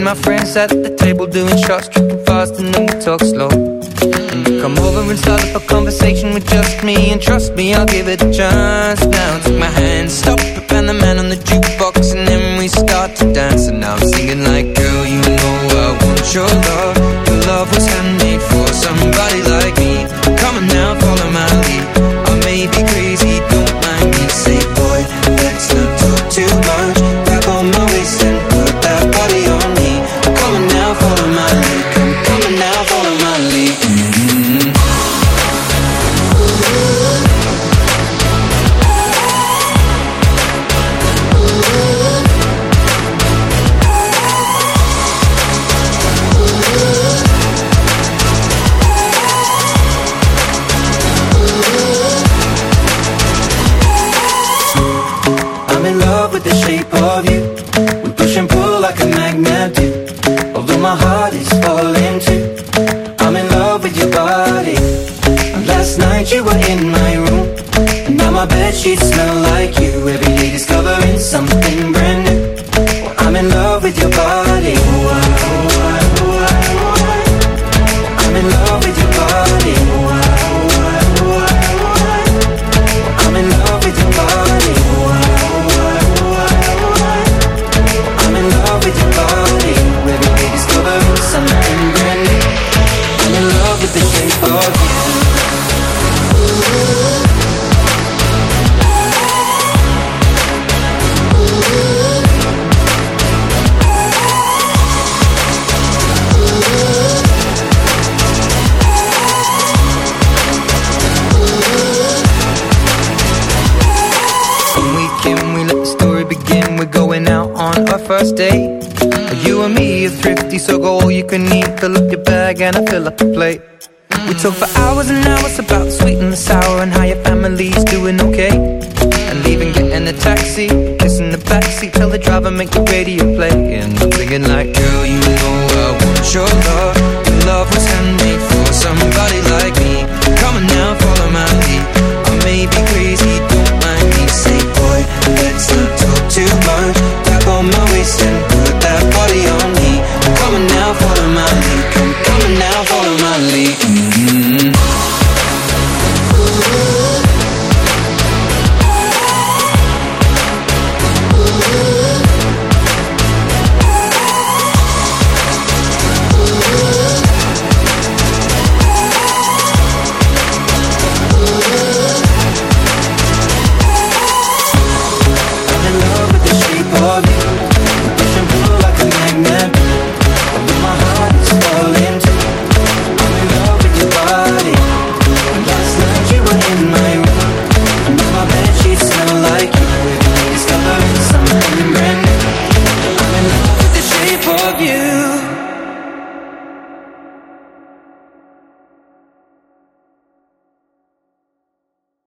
my friends at the table doing shots, tripping fast, and then we talk slow. And you come over and start up a conversation with just me, and trust me, I'll give it a chance. Now take my hand, stop it, and the man on the jukebox, and then we start to dance. And now I'm singing like, girl, you know I want your love. Your love was handmade for somebody like me. Come on now, follow my lead. I may be crazy, don't mind me. Say, boy, let's not talk too much. Grab on my waist and put that body on me. Come on now, follow my lead. Come on now, follow my lead. I'm in love with the shape of you. We push and pull like a magnet do. Although my heart is falling too. I'm in love with your body. And last night you were in my room, and now my bedsheets smell like you. Every day discovering something brand new. Well, I'm in love with your body. I'm in love with your body. I'm in love with your body. I'm in love with your body. Every day discovering something brand new. I'm in love with the shape of you. We let the story begin. We're going out on our first date. You and me are thrifty, so go all you can eat. Fill up your bag and I fill up the plate. We talk for hours and hours about the sweet and the sour, and how your family's doing okay. And leaving, getting a taxi, kissing the backseat, tell the driver make the radio play. And I'm thinking like, girl, you know I want your love.